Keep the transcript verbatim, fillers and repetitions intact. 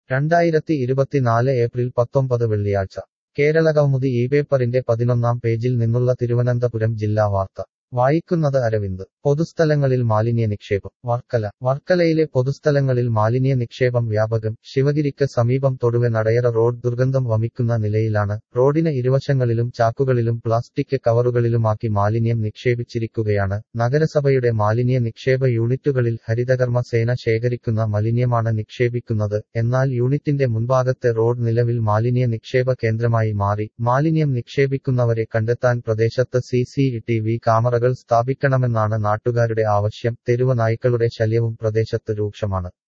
രണ്ടായിരത്തി ഇരുപത്തിനാല് ഏപ്രിൽ പത്തൊമ്പത് വെള്ളിയാഴ്ച കേരളകൗമുദി ഈ പേപ്പറിന്റെ പതിനൊന്നാം പേജിൽ നിന്നുള്ള തിരുവനന്തപുരം ജില്ലാ വാർത്ത വായിക്കുന്നത് അരവിന്ദ് പൊതുസ്ഥലങ്ങളിൽ മാലിന്യ നിക്ഷേപം വർക്കല വർക്കലയിലെ പൊതുസ്ഥലങ്ങളിൽ മാലിന്യ നിക്ഷേപം വ്യാപകം ശിവഗിരിക്ക് സമീപം തൊടുവെ നടയറ റോഡ് ദുർഗന്ധം വമിക്കുന്ന നിലയിലാണ് റോഡിന് ഇരുവശങ്ങളിലും ചാക്കുകളിലും പ്ലാസ്റ്റിക് കവറുകളിലുമാക്കി മാലിന്യം നിക്ഷേപിച്ചിരിക്കുകയാണ് നഗരസഭയുടെ മാലിന്യ നിക്ഷേപ യൂണിറ്റുകളിൽ ഹരിതകർമ്മ സേന ശേഖരിക്കുന്ന മാലിന്യമാണ് നിക്ഷേപിക്കുന്നത് എന്നാൽ യൂണിറ്റിന്റെ മുൻഭാഗത്തെ റോഡ് നിലവിൽ മാലിന്യ നിക്ഷേപ കേന്ദ്രമായി മാറി മാലിന്യം നിക്ഷേപിക്കുന്നവരെ കണ്ടെത്താൻ പ്രദേശത്ത് സി സി ടി വി ക്യാമറകൾ സ്ഥാപിക്കണമെന്നാണ് നാട്ടുകാരുടെ ആവശ്യം തെരുവ് നായ്ക്കളുടെ ശല്യവും പ്രദേശത്ത് രൂക്ഷമാണ്